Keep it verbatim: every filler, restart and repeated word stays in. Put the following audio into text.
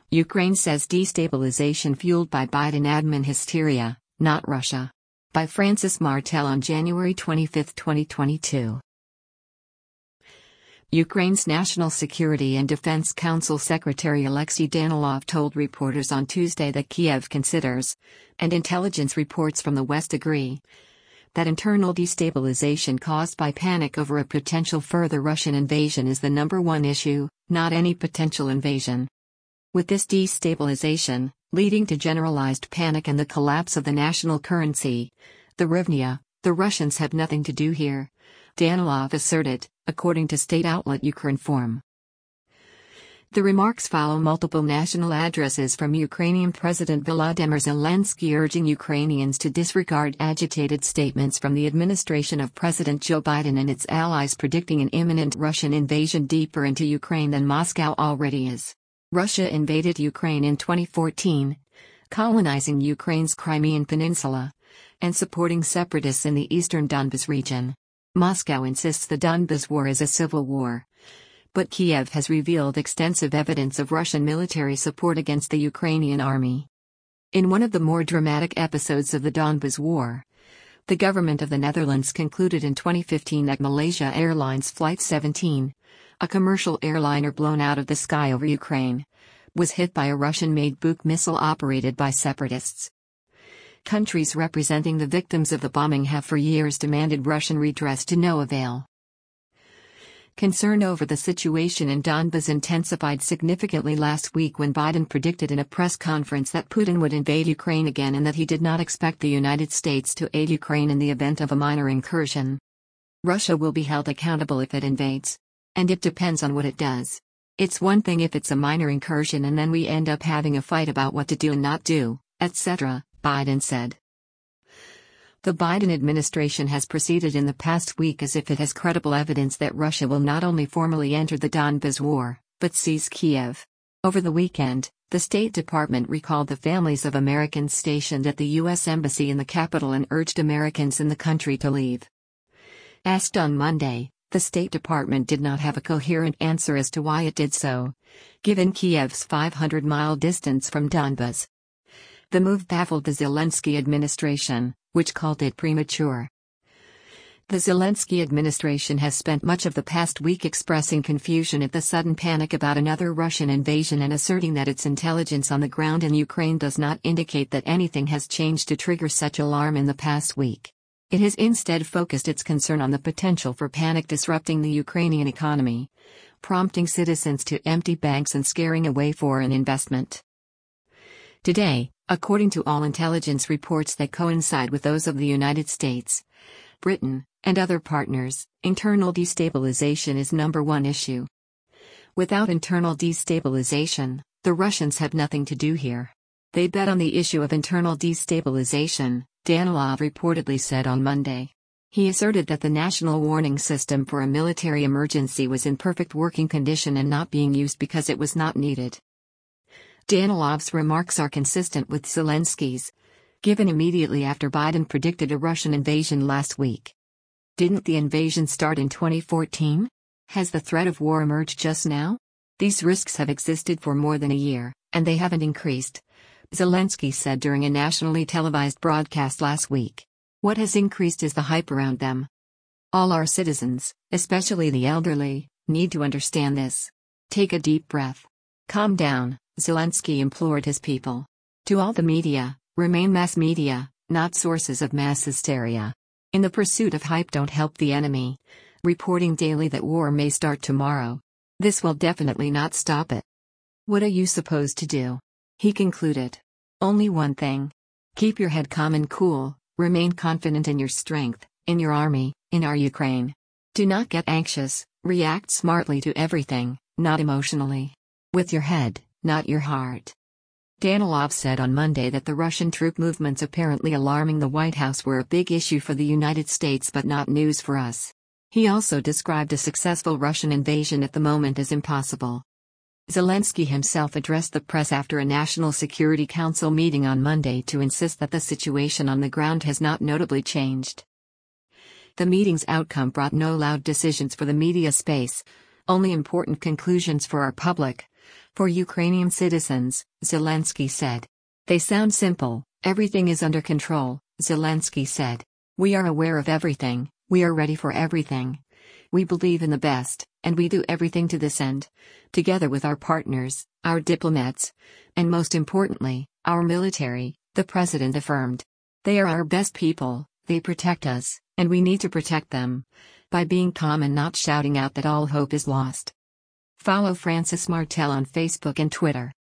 Ukraine says destabilization fueled by Biden admin hysteria, not Russia. By Francis Martel on January twenty-fifth, twenty twenty-two. Ukraine's National Security and Defense Council Secretary Alexei Danilov told reporters on Tuesday that Kiev considers, and intelligence reports from the West agree, that internal destabilization caused by panic over a potential further Russian invasion is the number one issue, not any potential invasion. With this destabilization, leading to generalized panic and the collapse of the national currency, the hryvnia, the Russians have nothing to do here, Danilov asserted, according to state outlet Ukrinform. The remarks follow multiple national addresses from Ukrainian President Volodymyr Zelensky urging Ukrainians to disregard agitated statements from the administration of President Joe Biden and its allies predicting an imminent Russian invasion deeper into Ukraine than Moscow already is. Russia invaded Ukraine in twenty fourteen, colonizing Ukraine's Crimean Peninsula, and supporting separatists in the eastern Donbas region. Moscow insists the Donbas war is a civil war. But Kiev has revealed extensive evidence of Russian military support against the Ukrainian army. In one of the more dramatic episodes of the Donbas war, the government of the Netherlands concluded in twenty fifteen that Malaysia Airlines Flight seventeen, a commercial airliner blown out of the sky over Ukraine, was hit by a Russian-made Buk missile operated by separatists. Countries representing the victims of the bombing have for years demanded Russian redress to no avail. Concern over the situation in Donbas intensified significantly last week when Biden predicted in a press conference that Putin would invade Ukraine again and that he did not expect the United States to aid Ukraine in the event of a minor incursion. Russia will be held accountable if it invades. And it depends on what it does. It's one thing if it's a minor incursion and then we end up having a fight about what to do and not do, et cetera, Biden said. The Biden administration has proceeded in the past week as if it has credible evidence that Russia will not only formally enter the Donbas war, but seize Kiev. Over the weekend, the State Department recalled the families of Americans stationed at the U S Embassy in the capital and urged Americans in the country to leave. Asked on Monday, the State Department did not have a coherent answer as to why it did so, given Kiev's five hundred mile distance from Donbas. The move baffled the Zelensky administration, which called it premature. The Zelensky administration has spent much of the past week expressing confusion at the sudden panic about another Russian invasion and asserting that its intelligence on the ground in Ukraine does not indicate that anything has changed to trigger such alarm in the past week. It has instead focused its concern on the potential for panic disrupting the Ukrainian economy, prompting citizens to empty banks and scaring away foreign investment. Today, according to all intelligence reports that coincide with those of the United States, Britain, and other partners, internal destabilization is number one issue. Without internal destabilization, the Russians have nothing to do here. They bet on the issue of internal destabilization, Danilov reportedly said on Monday. He asserted that the national warning system for a military emergency was in perfect working condition and not being used because it was not needed. Danilov's remarks are consistent with Zelensky's, given immediately after Biden predicted a Russian invasion last week. Didn't the invasion start in twenty fourteen? Has the threat of war emerged just now? These risks have existed for more than a year, and they haven't increased, Zelensky said during a nationally televised broadcast last week. What has increased is the hype around them. All our citizens, especially the elderly, need to understand this. Take a deep breath. Calm down, Zelensky implored his people. To all the media, remain mass media, not sources of mass hysteria. In the pursuit of hype, don't help the enemy, reporting daily that war may start tomorrow. This will definitely not stop it. What are you supposed to do? He concluded. Only one thing. Keep your head calm and cool, remain confident in your strength, in your army, in our Ukraine. Do not get anxious, react smartly to everything, not emotionally. With your head, not your heart. Danilov said on Monday that the Russian troop movements apparently alarming the White House were a big issue for the United States but not news for us. He also described a successful Russian invasion at the moment as impossible. Zelensky himself addressed the press after a National Security Council meeting on Monday to insist that the situation on the ground has not notably changed. The meeting's outcome brought no loud decisions for the media space, only important conclusions for our public, for Ukrainian citizens, Zelensky said. They sound simple, everything is under control, Zelensky said. We are aware of everything, we are ready for everything. We believe in the best, and we do everything to this end. Together with our partners, our diplomats, and most importantly, our military, the president affirmed. They are our best people, they protect us, and we need to protect them. By being calm and not shouting out that all hope is lost. Follow Francis Martel on Facebook and Twitter.